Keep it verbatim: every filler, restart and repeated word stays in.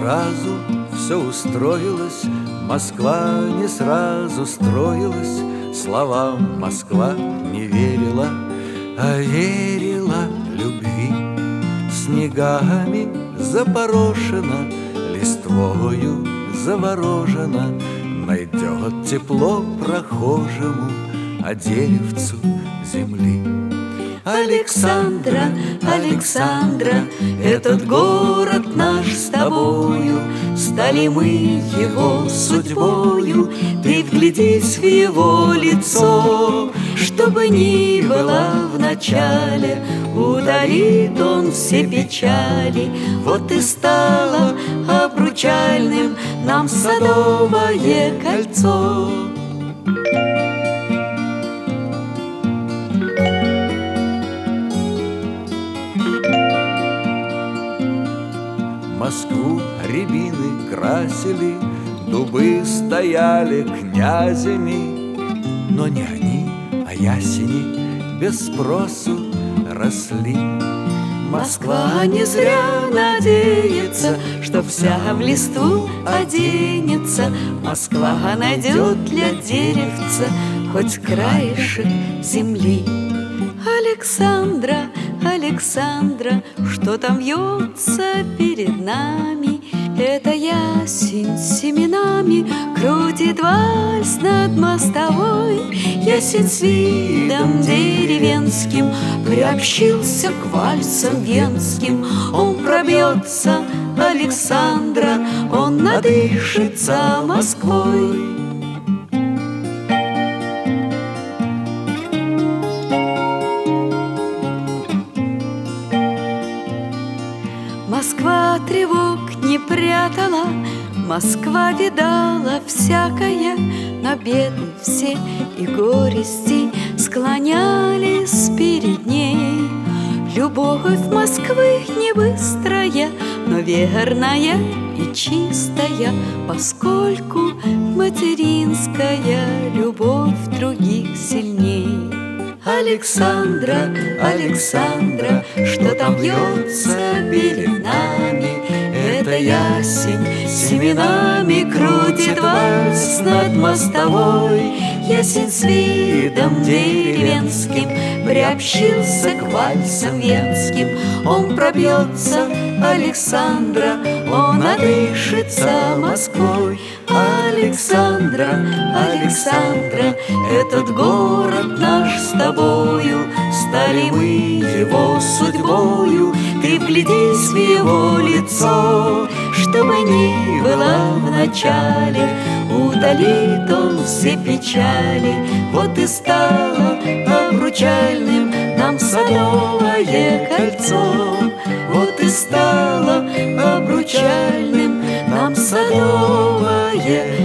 сразу все устроилось, Москва не сразу строилась, словам Москва не верила, а верила любви. Снегами запорошена, листвою заворожена, найдет тепло прохожему, а деревцу земли. Александра, Александра, этот город наш с тобою, стали мы его судьбою. Ты вглядись в его лицо, чтобы ни было в начале, удалит он все печали. Вот и стало обручальным нам Садовое кольцо. Москву рябины красили, дубы стояли князями, но не они, а ясени без спросу росли. Москва не зря надеется, что вся в листву оденется. Москва найдет для деревца хоть краешек земли. Александра, Александра, что там вьется перед нами? Это ясень с семенами крутит вальс над мостовой. Ясень с видом деревенским приобщился к вальсам венским. Он пробьется, Александра, он надышится Москвой. Москва тревог не прятала, Москва видала всякое, но беды все и горести склонялись перед ней. Любовь Москвы не быстрая, но верная и чистая, поскольку материнская любовь других сильней. Александра, Александра, что там вьется перед нами? Это ясень семенами крутит вальс над мостовой. Ясень с видом деревенским приобщился к вальсам венским. Он пробьется, Александра, он надышится Москвой. Александра, Александра, этот город наш с тобою, стали мы его судьбою. Ты вглядись в его лицо, чтобы ни было в начале, удалит он все печали. Вот и стало обручальным нам Садовое кольцо. Вот и стало обручальным нам Садовое